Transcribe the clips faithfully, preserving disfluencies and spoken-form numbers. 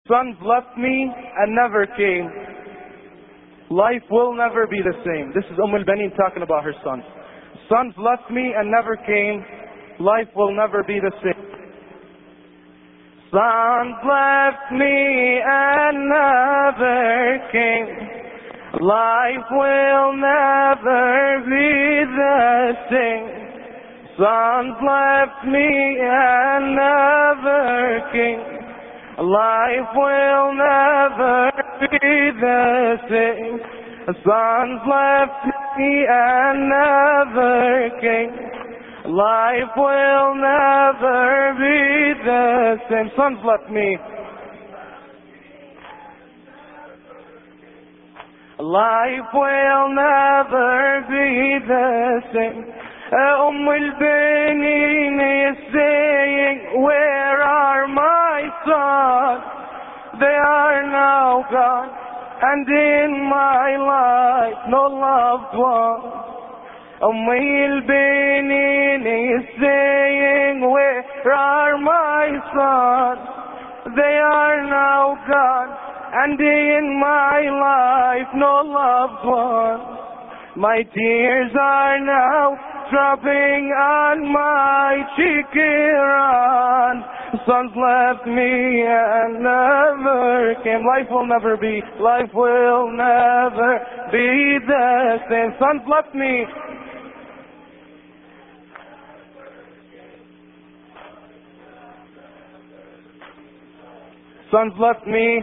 Sons left me and never came. Life will never be the same. This is Umm al-Banin talking about her sons. Sons left me and never came. Life will never be the same. Sons left me and never came. Life will never be the same. Sons left me and never came. Life will never be the same. Sons left me and never came. Life will never be the same. Sons left me. Life will never be the same. Umm al-Banin is saying, where are my sons? They are now gone, and in my life no loved one. Umm al-Banin is saying, where are my sons? They are now gone, and in my life no loved one. My tears are now dropping on my cheek, Iran. Sons left me and never came. Life will never be, life will never be the same. Sons left me. Sons left me.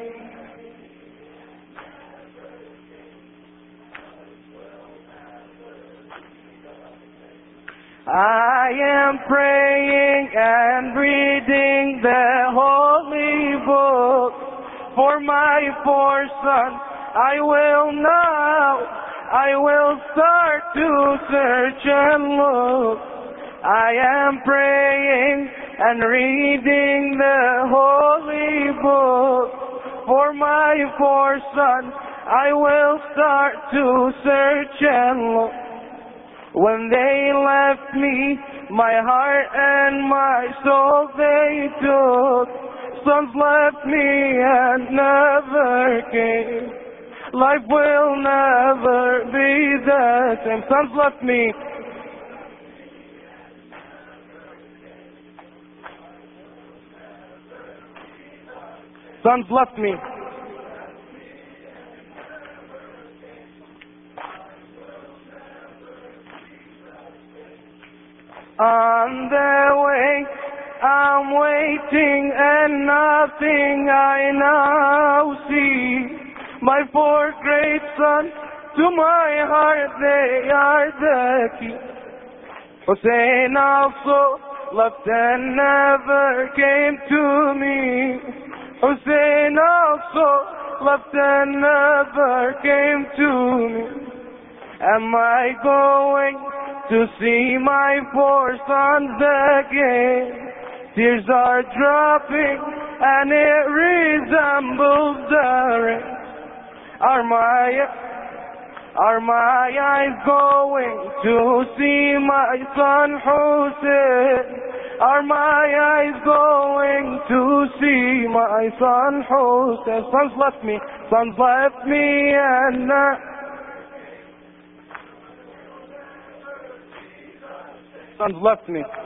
I am praying and reading the holy book for my four sons. I will now, I will start to search and look. I am praying and reading the holy book for my four sons. I will start to search and look. When they left me, my heart and my soul they took. Sons left me and never came. Life will never be the same. Sons left me. Sons left me. On their way, I'm waiting and nothing I now see. My four great sons, to my heart they are the key. Hussein also left and never came to me. Hussein also left and never came to me. Am I going to see my four sons again? Tears are dropping and it resembles the rain. Are my, are my eyes going to see my son Hussein? Are my eyes going to see my son Hussein? Sons left me, sons left me and uh, sons left me.